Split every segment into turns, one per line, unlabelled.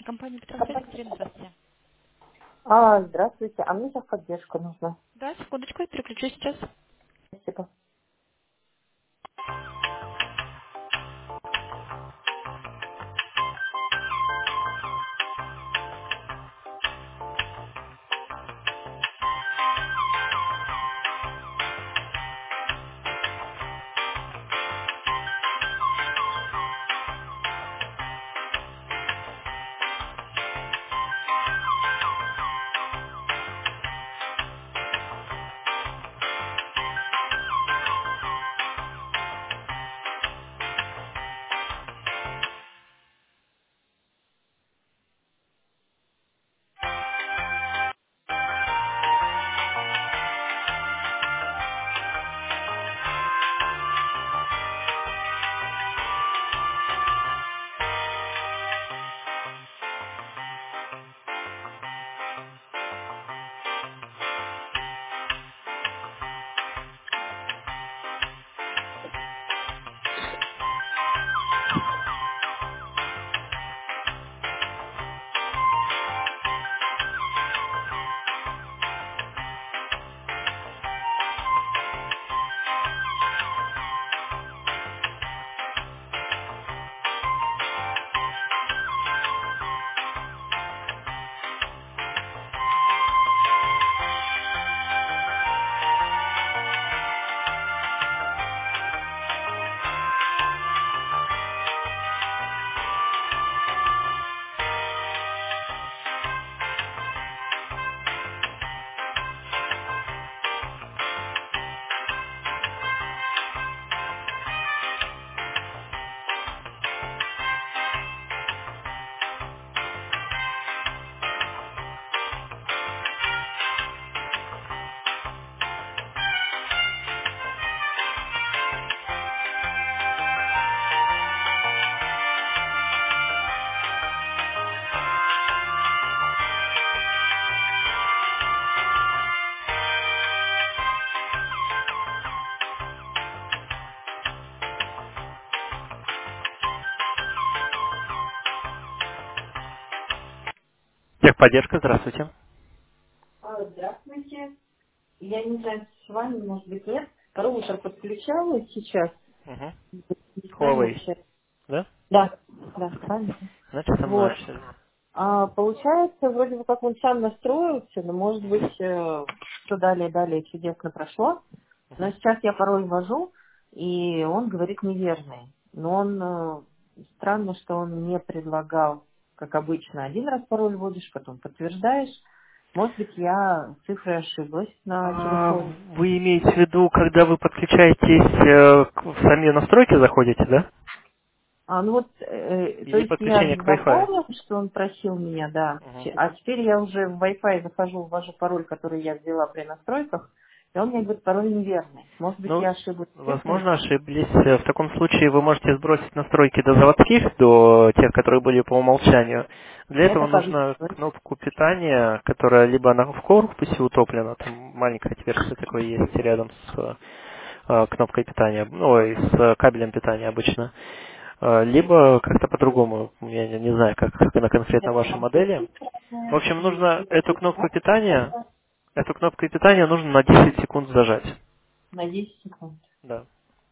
Компания Петросвет, Екатерина, здравствуйте.
Здравствуйте. А мне сейчас поддержка нужна.
Да, секундочку, я переключу сейчас.
Спасибо.
Техподдержка, здравствуйте.
Здравствуйте. Я не знаю, с вами, может быть, нет. Роутер подключалась сейчас.
Угу.
С вами
Huawei,
общаюсь.
да?
Да, да, с вами.
Значит, со мной
Вот.
общались.
Получается, вроде бы как он сам настроился, но, может быть, все далее чудесно прошло. Но
Мгм.
сейчас я пароль ввожу, и он говорит неверный. Но он странно, что он мне предлагал, как обычно, один раз пароль вводишь, потом подтверждаешь. Может быть, я цифрой ошиблась на телефоне.
Вы имеете в виду, когда вы подключаетесь в сами настройки заходите, да?
Ну вот, то
Или
есть я
подключение к Wi-Fi?
заполнил, что он просил меня, да.
Мгм.
А теперь я уже в Wi-Fi захожу, ввожу пароль, который я ввела при настройках, и он мне говорит, пароль неверный. Может быть,
Ну,
я ошиблась в цифре?
возможно, ошиблись. В таком случае вы можете сбросить настройки до заводских, до тех, которые были по умолчанию. Для этого
Это как
нужно
сделать?
кнопку питания, которая либо она в корпусе утоплена, там маленькое отверстие такое есть рядом с кнопкой питания, ну, и с кабелем питания обычно. Либо как-то по-другому, я не знаю, как на конкретно
Это
вашей
там
модели. В общем,
и
нужно эту кнопку питания нужно на 10 секунд зажать.
на 10 секунд.
Да.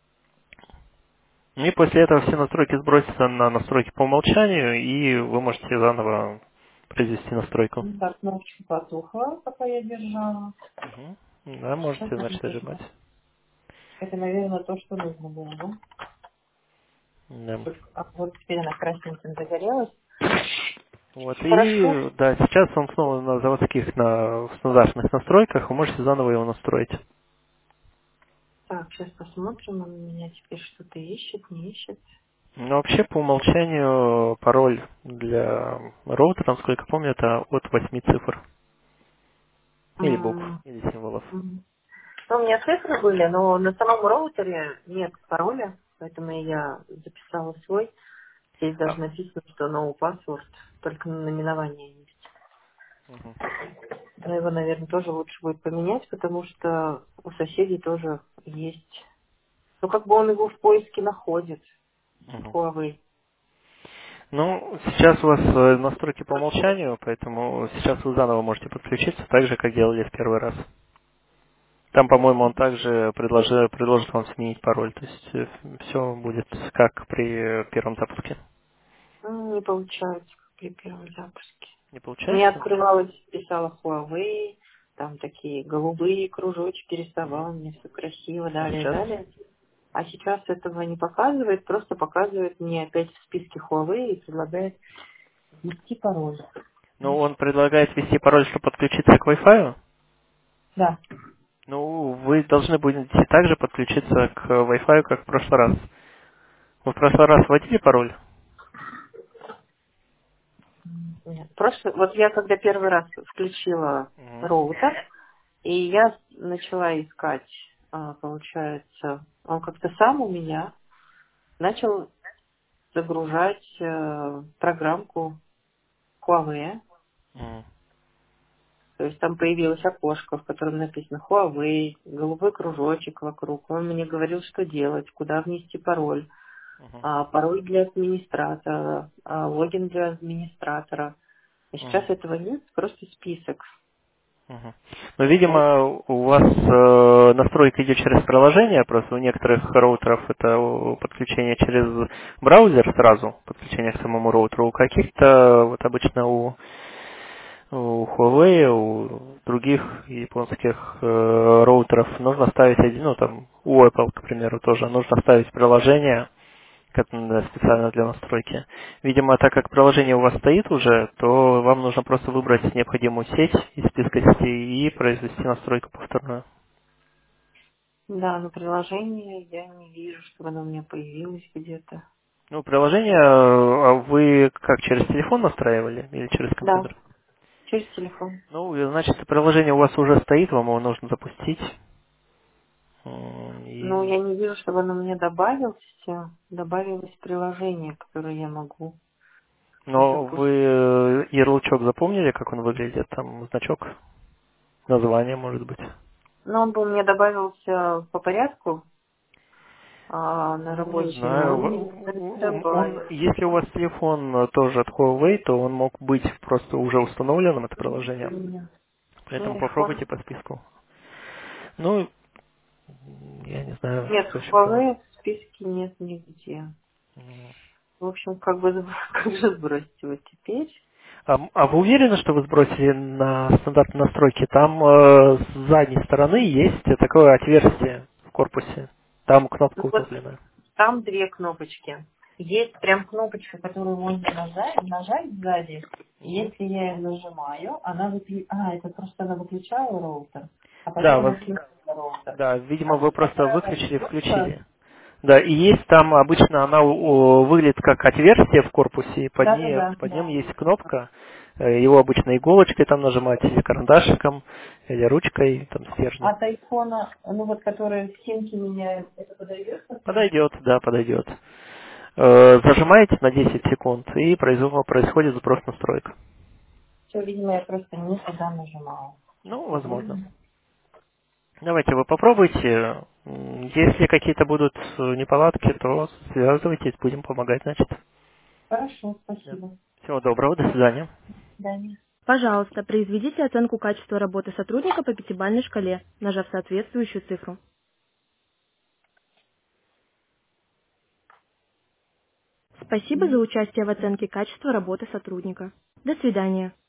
И после этого все настройки сбросятся на настройки по умолчанию, и вы можете заново произвести настройку.
Ну, так, кнопочка потухла, пока я держала.
Мгм. Да,
Сейчас
можете,
она
значит, нажимать.
нажала. Это, наверное, то, что нужно было, да?
Да.
Вот теперь она красненьким загорелась.
Вот,
Хорошо.
и да, сейчас он снова на заводских, на стандартных настройках, вы можете заново его настроить.
Так, сейчас посмотрим, он у меня теперь что-то ищет, не ищет.
Но вообще по умолчанию пароль для роутера, насколько помню, это от 8 цифр. Или букв,
М,
или символов.
м. Ну, у меня цифры были, но на самом роутере нет пароля, поэтому я записала свой. Здесь даже
А,
написано, что no password, только наименование есть.
мгм,
Но его, наверное, тоже лучше будет поменять, потому что у соседей тоже есть. Ну, как бы он его в поиске находит,
мгм.
Huawei.
Ну, сейчас у вас настройки по умолчанию, поэтому сейчас вы заново можете подключиться, так же, как делали в первый раз. Там, по-моему, он также предложит вам сменить пароль, то есть все будет как при первом запуске.
Не получается, как при первом запуске.
Не
Мне
получается?
открывалось, писала Huawei, там такие голубые кружочки
Мгм.
рисовал, мне все красиво,
А
далее,
сейчас?
далее. А сейчас этого не показывает, просто показывает мне опять в списке Huawei и предлагает ввести пароль.
Ну, он предлагает ввести пароль, чтобы подключиться к Wi-Fi.
Да.
Ну, вы должны будете также подключиться к Wi-Fi, как в прошлый раз. Вы в прошлый раз вводили пароль?
Нет. Просто вот я когда первый раз включила
Мгм.
роутер, и я начала искать, получается, он как-то сам у меня начал загружать программку Huawei.
Мгм.
То есть там появилось окошко, в котором написано Huawei, голубой кружочек вокруг. Он мне говорил, что делать, куда внести пароль.
Мгм.
Пароль для администратора, логин для администратора. А сейчас
Мгм.
этого нет, просто список.
Мгм. Ну, видимо, у вас настройка идет через приложение, просто у некоторых роутеров это подключение через браузер сразу, подключение к самому роутеру, у каких-то, вот обычно у Huawei, у других японских роутеров нужно ставить один, ну там у Apple, к примеру, тоже нужно ставить приложение, специально для настройки. Видимо, так как приложение у вас стоит уже, то вам нужно просто выбрать необходимую сеть из списка сетей и произвести настройку повторную.
Да, но приложение я не вижу, чтобы оно у меня появилось где-то.
Ну, приложение вы как, через телефон настраивали или через
Да,
компьютер?
через телефон.
Ну, значит, приложение у вас уже стоит, вам его нужно запустить.
Но
И...
я не вижу, чтобы оно мне добавилось приложение, которое я могу
Но вы
запустить.
ярлычок запомнили, как он выглядит? Там значок, название, может быть?
Но он бы мне добавился по порядку на
Ну, не
рабочий, но
знаю.
он не добавил.
Если у вас телефон тоже от Huawei, то он мог быть просто уже установленным, это приложение.
Нет.
Поэтому
Телефон.
попробуйте по списку. Ну, я не знаю,
Нет,
что еще помочь.
Huawei в списке нет нигде.
М.
В общем, как бы как же сбросить его теперь?
А вы уверены, что вы сбросили на стандартные настройки? Там с задней стороны есть такое отверстие в корпусе. Там кнопка
Ну вот
утопленная.
там две кнопочки. Есть прям кнопочка, которую можно нажать сзади.
Мгм.
Если я ее нажимаю, она это просто она выключала роутер, а потом
Да,
она включила роутер.
да,
А
видимо, вы
вот
просто
такая
выключили и
кнопка,
включили. Да, и есть там обычно она выглядит как отверстие в корпусе, и
да-да-да,
под ним
да.
есть кнопка. Его обычно иголочкой там нажимать, или карандашиком, или ручкой, там стержнем.
От айфона, ну вот, которая симки меняет, это подойдет как-нибудь?
Подойдет, да, подойдет. Зажимаете на 10 секунд, и происходит сброс настроек.
Все, видимо, я просто не туда нажимала. Сейчас
Ну, возможно.
попробуем.
Давайте вы попробуйте. Если какие-то будут неполадки, то связывайтесь, будем помогать, значит.
Хорошо,
Да.
спасибо.
Всего доброго, до свидания.
Да,
Пожалуйста, произведите оценку качества работы сотрудника по пятибалльной шкале, нажав соответствующую цифру. Спасибо за участие в оценке качества работы сотрудника. До свидания.